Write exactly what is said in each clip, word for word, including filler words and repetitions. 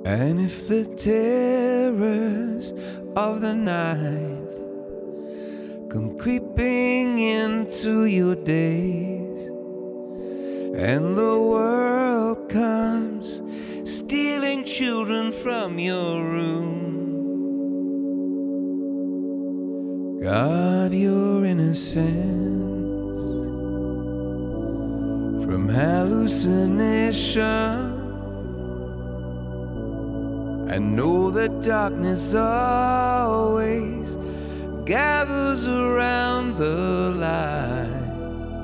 And if the terrors of the night come creeping into your days, and the world comes stealing children from your room, guard your innocence from hallucination. I know that darkness always gathers around the light.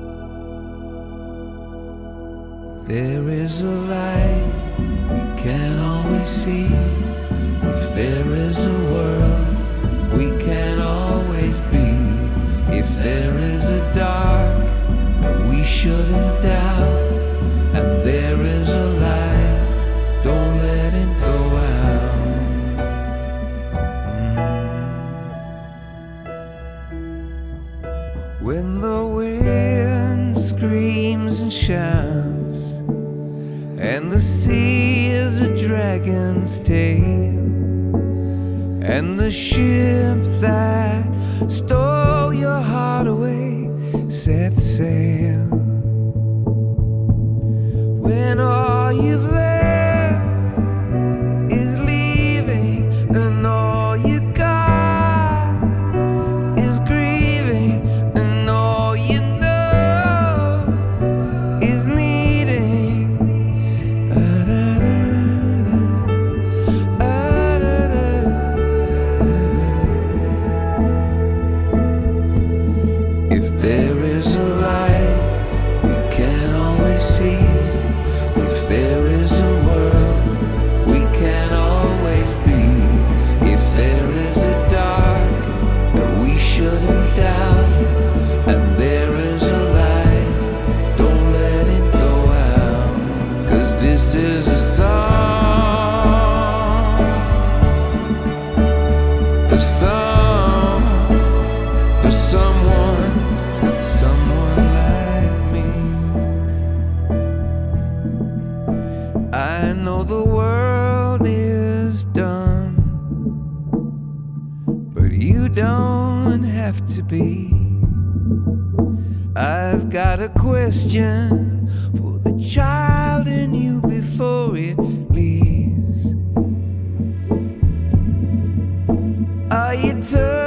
There is a light we can't always see. If there is a world we can't always be. If there is a dark that we shouldn't doubt, and there is a light, don't let it go out. When the wind screams and shouts, and the sea is a dragon's tail, and the ship that stole your heart away sets sail, when all you've left is leaving, and all you got is grieving, and all you know is needing. If there is a light we can't always see, if there is a world we can't always be, if there is a dark that we shouldn't doubt, and there is a light, don't let it go out. 'Cause this is a song, a song for someone, someone like me. I know the world is done, but you don't have to be. I've got a question for the child in you before it leaves. Are you turning